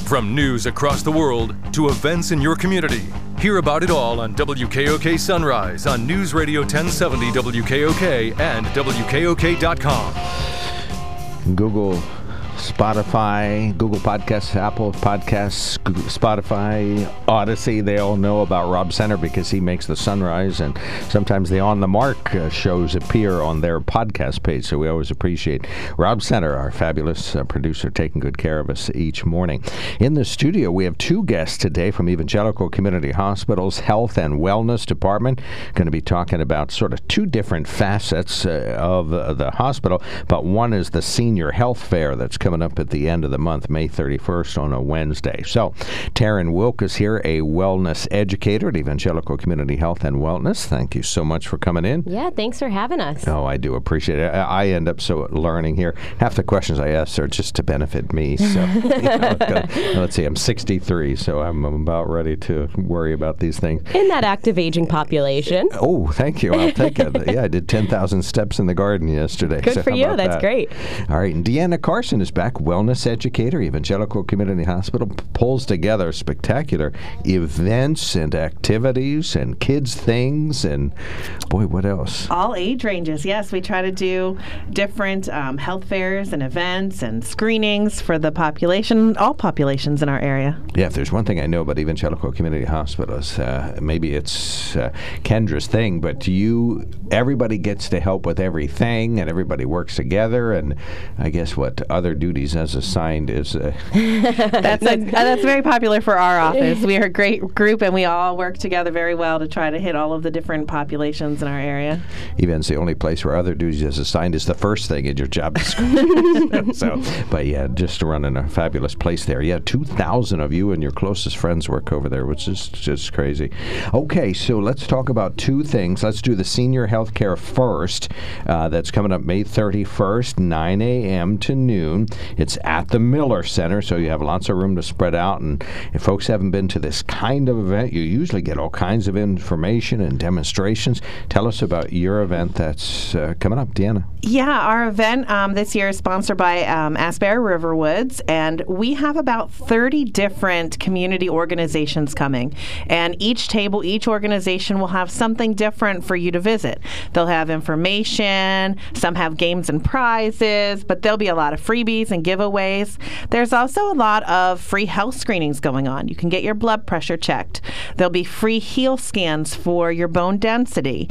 From news across the world to events in your community, hear about it all on WKOK Sunrise on News Radio 1070 WKOK and WKOK.com. Google, Spotify, Google Podcasts, Apple Podcasts, Spotify, Odyssey, they all know about Rob Center because he makes the Sunrise, and sometimes the On the Mark shows appear on their podcast page, so we always appreciate Rob Center, our fabulous producer, taking good care of us each morning. In the studio, we have two guests today from Evangelical Community Hospital's Health and Wellness Department. Going to be talking about sort of two different facets of the hospital, but one is the Senior Health Fair that's coming up at the end of the month, May 31st on a Wednesday. So, Taryn Wilk is here, a wellness educator at Evangelical Community Health and Wellness. Thank you so much for coming in. Yeah, thanks for having us. Oh, I do appreciate it. I end up learning here. Half the questions I ask are just to benefit me. So, let's see, I'm 63, so I'm about ready to worry about these things. In that active aging population. Oh, thank you. I'll take it. Yeah, I did 10,000 steps in the garden yesterday. Good for you. That's great. All right, and Deanna Carson is back, wellness educator, Evangelical Community Hospital, pulls together spectacular events and activities and kids things and, boy, what else? All age ranges, yes. We try to do different health fairs and events and screenings for the population, all populations in our area. Yeah, if there's one thing I know about Evangelical Community Hospitals, maybe it's Kendra's thing, but everybody gets to help with everything and everybody works together, and I guess what other duties as assigned is... That's very popular for our office. We are a great group, and we all work together very well to try to hit all of the different populations in our area. Even's the only place where other duties as assigned is the first thing in your job description. But yeah, just running a fabulous place there. Yeah, 2,000 of you and your closest friends work over there, which is just crazy. Okay, so let's talk about two things. Let's do the senior health care first. That's coming up May 31st, 9 a.m. to noon. It's at the Miller Center, so you have lots of room to spread out. And if folks haven't been to this kind of event, you usually get all kinds of information and demonstrations. Tell us about your event that's coming up, Deanna. Yeah, our event this year is sponsored by Asbury Riverwoods, and we have about 30 different community organizations coming. And each organization will have something different for you to visit. They'll have information, some have games and prizes, but there'll be a lot of freebies and giveaways. There's also a lot of free health screenings going on. You can get your blood pressure checked. There'll be free heel scans for your bone density.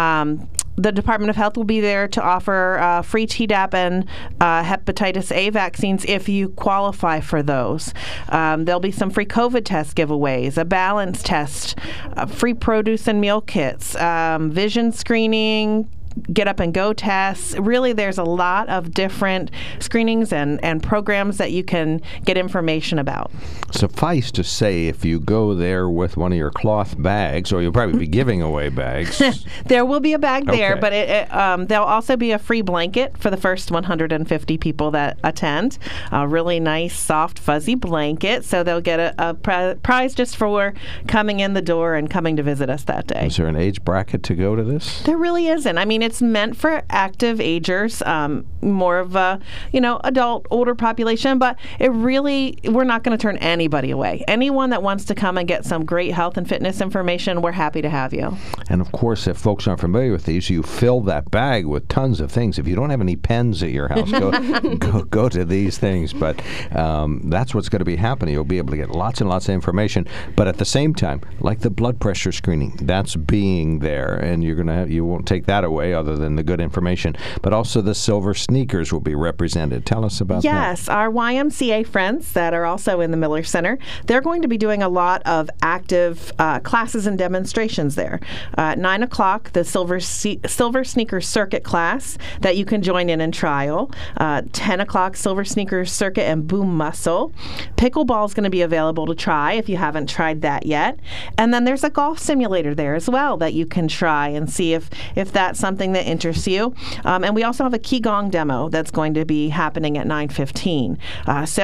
The Department of Health will be there to offer free Tdap and hepatitis A vaccines if you qualify for those. There'll be some free COVID test giveaways, a balance test, free produce and meal kits, vision screening, get up and go tests. Really, there's a lot of different screenings and programs that you can get information about. Suffice to say, if you go there with one of your cloth bags, or you'll probably be giving away bags. There will be a bag there, okay. But there'll also be a free blanket for the first 150 people that attend. A really nice, soft, fuzzy blanket. So they'll get a prize just for coming in the door and coming to visit us that day. Is there an age bracket to go to this? There really isn't. I mean, it's meant for active agers, more of a, adult, older population, but we're not going to turn anybody away. Anyone that wants to come and get some great health and fitness information, we're happy to have you. And of course, if folks aren't familiar with these, you fill that bag with tons of things. If you don't have any pens at your house, go to these things. But that's what's going to be happening. You'll be able to get lots and lots of information. But at the same time, like the blood pressure screening, that's being there, and you won't take that away other than the good information. But also the Silver Sneakers will be represented. Tell us about that. Yes, our YMCA friends that are also in the Miller Center, they're going to be doing a lot of active classes and demonstrations there. At 9 o'clock, the Silver Sneaker Circuit class that you can join in and trial. 10 o'clock, Silver Sneaker Circuit and Boom Muscle. Pickleball is going to be available to try if you haven't tried that yet. And then there's a golf simulator there as well that you can try and see if that's something that interests you. And we also have a Qigong demo that's going to be happening at 9:15. So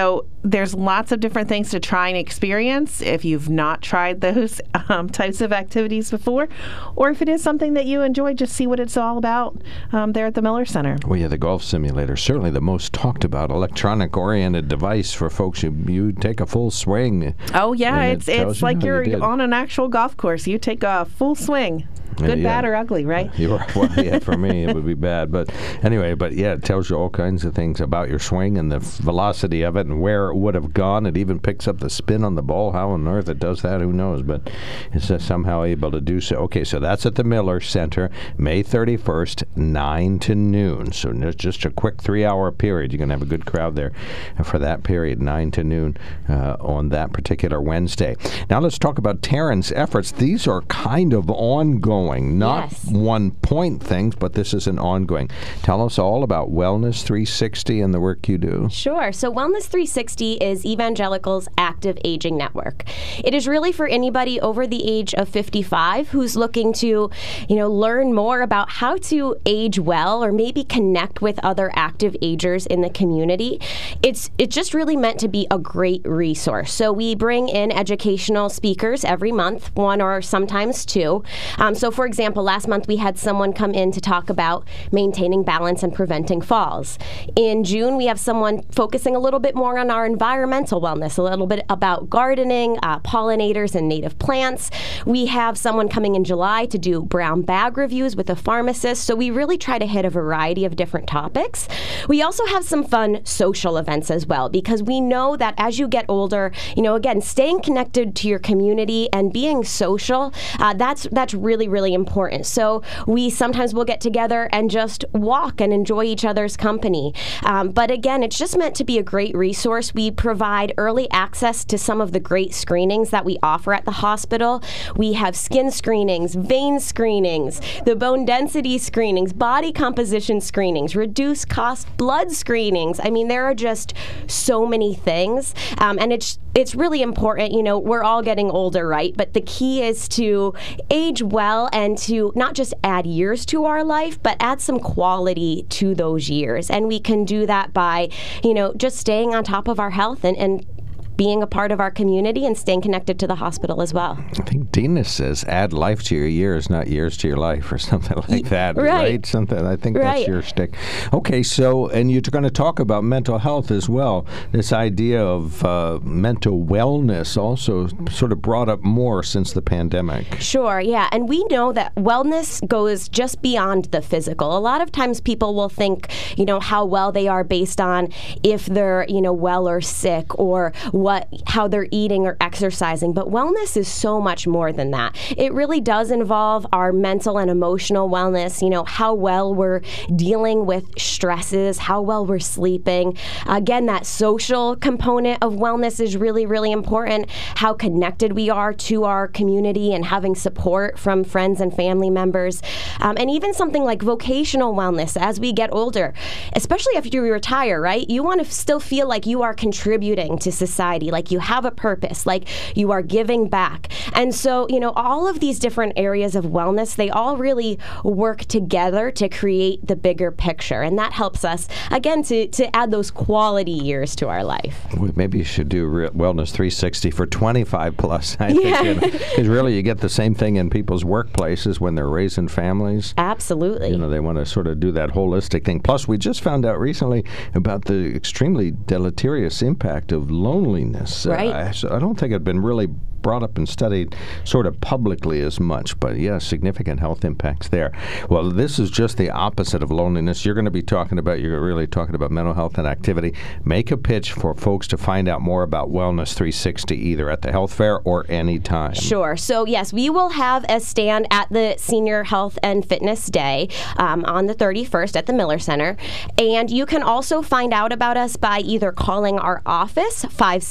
there's lots of different things to try and experience if you've not tried those types of activities before, or if it is something that you enjoy, just see what it's all about there at the Miller Center. Well, yeah, the golf simulator, certainly the most talked about electronic-oriented device for folks. You take a full swing. Oh, yeah, it's like you're on an actual golf course. You take a full swing. Good, bad, or ugly, right? Well, yeah, for me, it would be bad. But anyway, it tells you all kinds of things about your swing and the velocity of it and where it would have gone. It even picks up the spin on the ball. How on earth it does that, who knows? But it's somehow able to do so. Okay, so that's at the Miller Center, May 31st, 9 to noon. So there's just a quick 3-hour period. You're going to have a good crowd there for that period, 9 to noon on that particular Wednesday. Now let's talk about Taryn's efforts. These are kind of ongoing. Not one-point things, but this is an ongoing. Tell us all about Wellness 360 and the work you do. Sure. So Wellness 360 is Evangelical's active aging network. It is really for anybody over the age of 55 who's looking to, learn more about how to age well or maybe connect with other active agers in the community. It's just really meant to be a great resource. So we bring in educational speakers every month, one or sometimes two. So for example, last month we had someone come in to talk about maintaining balance and preventing falls. In June, we have someone focusing a little bit more on our environmental wellness, a little bit about gardening, pollinators, and native plants. We have someone coming in July to do brown bag reviews with a pharmacist. So we really try to hit a variety of different topics. We also have some fun social events as well, because we know that as you get older, again, staying connected to your community and being social, that's really, really important. So we sometimes will get together and just walk and enjoy each other's company. But again, it's just meant to be a great resource. We provide early access to some of the great screenings that we offer at the hospital. We have skin screenings, vein screenings, the bone density screenings, body composition screenings, reduced cost blood screenings. I mean, there are just so many things. And it's really important. We're all getting older, right? But the key is to age well and to not just add years to our life, but add some quality to those years. And we can do that by, just staying on top of our health and being a part of our community and staying connected to the hospital as well. I think Dina says add life to your years, not years to your life, or something like that, right? Something. I think that's your shtick. Okay, so, and you're going to talk about mental health as well. This idea of mental wellness also sort of brought up more since the pandemic. Sure, yeah. And we know that wellness goes just beyond the physical. A lot of times people will think, how well they are based on if they're, well or sick, or how they're eating or exercising. But wellness is so much more than that. It really does involve our mental and emotional wellness, how well we're dealing with stresses, how well we're sleeping. Again, that social component of wellness is really, really important. How connected we are to our community and having support from friends and family members. And even something like vocational wellness as we get older, especially after you retire, right? You want to still feel like you are contributing to society, like you have a purpose, like you are giving back. And so, all of these different areas of wellness, they all really work together to create the bigger picture. And that helps us, again, to add those quality years to our life. Well, maybe you should do Wellness 360 for 25 plus. I think, because really you get the same thing in people's workplaces when they're raising families. Absolutely. They want to sort of do that holistic thing. Plus, we just found out recently about the extremely deleterious impact of loneliness. Right. I don't think it'd been really brought up and studied sort of publicly as much, but significant health impacts there. Well, this is just the opposite of loneliness. You're really talking about mental health and activity. Make a pitch for folks to find out more about Wellness 360, either at the health fair or any time. Sure. So yes, we will have a stand at the Senior Health and Fitness Day on the 31st at the Miller Center. And you can also find out about us by either calling our office,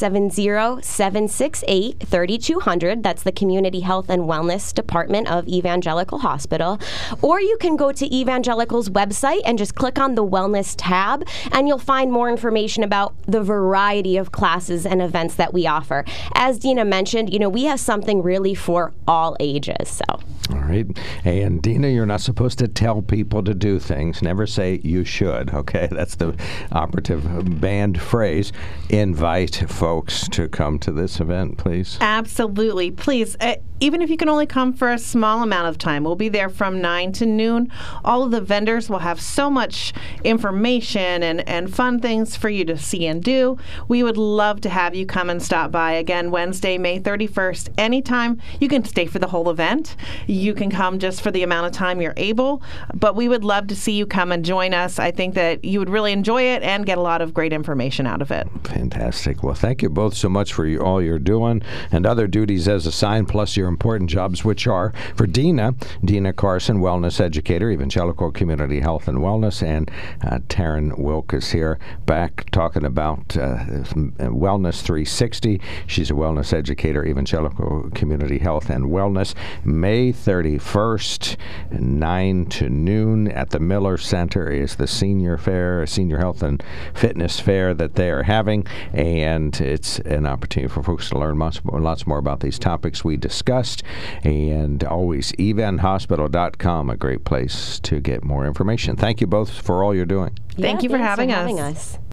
570-768-3200. That's the Community Health and Wellness Department of Evangelical Hospital. Or you can go to Evangelical's website and just click on the Wellness tab, and you'll find more information about the variety of classes and events that we offer. As Dina mentioned, we have something really for all ages. So. All right. And Dina, you're not supposed to tell people to do things. Never say you should, okay? That's the operative banned phrase. Invite folks to come to this event, please. Absolutely. Please, even if you can only come for a small amount of time, we'll be there from 9 to noon. All of the vendors will have so much information and fun things for you to see and do. We would love to have you come and stop by again Wednesday, May 31st. Anytime. You can stay for the whole event. You can come just for the amount of time you're able, but we would love to see you come and join us. I think that you would really enjoy it and get a lot of great information out of it. Fantastic. Well, thank you both so much for all you're doing and other duties as assigned, plus your important jobs, which are for Dina Carson, wellness educator, Evangelical Community Health and Wellness, and Taryn Wilk is here back talking about Wellness 360. She's a wellness educator, Evangelical Community Health and Wellness. May 31st, 9 to noon at the Miller Center is the senior fair, senior health and fitness fair that they are having, and it's an opportunity for folks to learn lots more about these topics we discussed. And always evanhospital.com, a great place to get more information. Thank you both for all you're doing. Thank you for thanks having us.